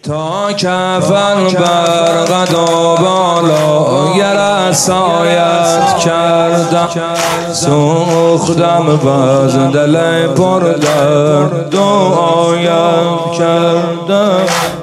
تا کفن بر قد و بالا گر سایت کردم، سوختم باز دل پر درد و آیم کردم.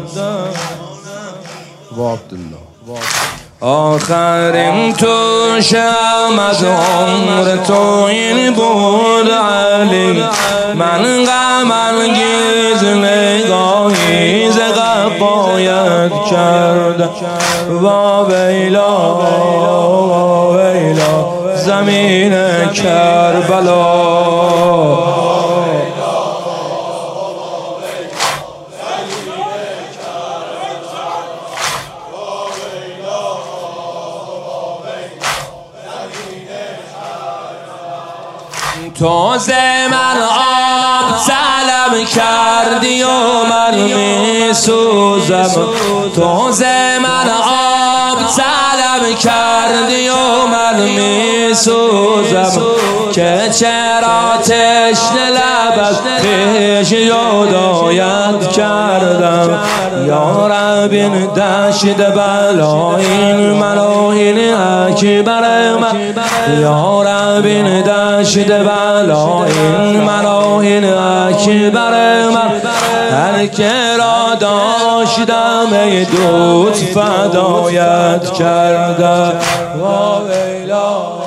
آخرین توشم از عمر تو این بود علی، من غم انگیز نگاهی ز غبایت کردم. وا ویلا زمین کربلا، تو ز من آب طلب کردی و من می سوزم، تو ز من آب طلب کردی و من می سوزم، که چرا تشنه لب از خویش یادآیت کردم. یا رب این دشت بلا این منو این اکبر من، یا رب این دشت بلا این منو این اکبر من، هر که را داشتم ای دوست فدایت کردم. وا ویلا